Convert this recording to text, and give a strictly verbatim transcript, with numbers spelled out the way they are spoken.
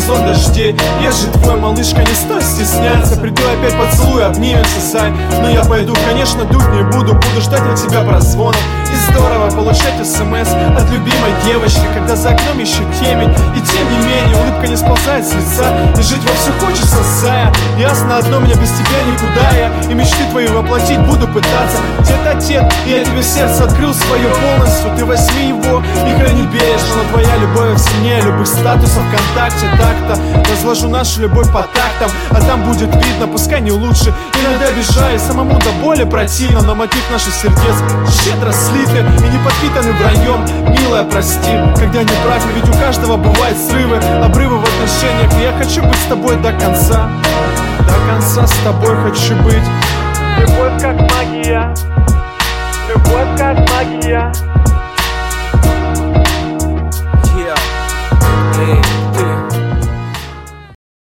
сон дождей. Я же твой, малышка, не стой стесняться. Приду опять поцелуй, обнимемся, сай. Но я пойду, конечно, дуть не буду. Буду ждать от тебя прозвонов. И здорово получать смс от любимой девочки, когда за окном еще темень. И тем не менее улыбка не сползает с лица. И жить во все хочется, зая. Ясно одно, мне без тебя никуда я. И мечты твои воплотить буду пытаться. Тет-а-тет, я тебе сердце открыл свое полностью. Ты возьми его и храни бережно. Но твоя любовь сильнее любых статусов ВКонтакте. Так-то разложу нашу любовь по тактам, а там будет видно, пускай не лучше. Иногда обижаюсь, самому до боли противно. Но мотив наших сердец щедро слиты и не подпитаны враньем. Милая, прости, когда не прав, ведь у каждого бывают срывы, обрывы в отношениях. И я хочу быть с тобой до конца. До конца с тобой хочу быть. Любовь как магия, любовь как магия.